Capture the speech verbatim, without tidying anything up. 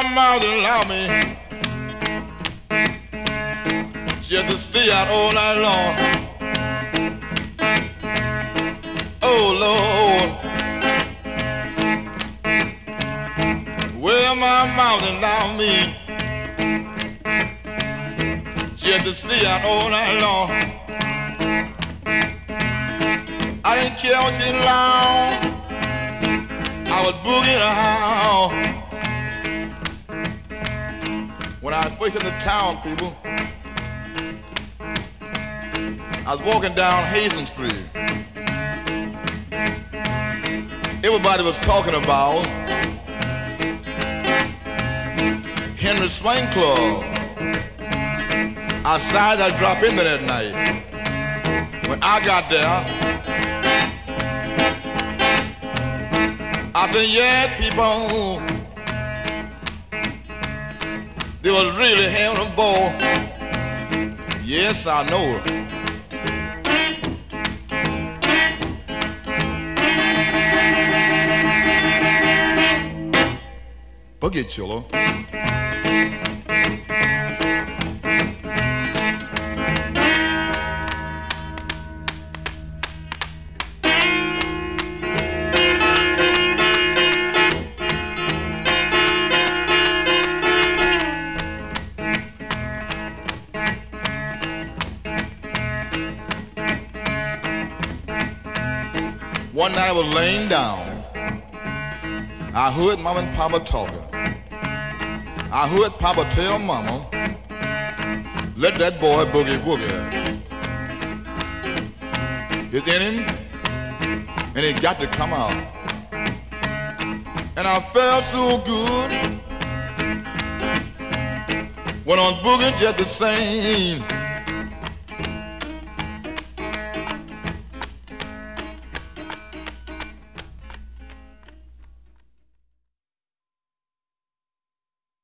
my mouth and allow me just to stay out all night long. Oh Lord, well my mouth and allow me just to stay out all night long. I didn't care what she long, I was boogieing around. When I first in the town, people, I was walking down Hazen Street. Everybody was talking about Henry Swing Club. I decided I'd drop in there that night. When I got there, I said, yeah, people, they was really having a ball. Yes, I know. Boogie Chiller. One night I was laying down. I heard Mama and Papa talking. I heard Papa tell Mama, let that boy boogie woogie. It's in him, and it got to come out. And I felt so good. Went on boogie just the same.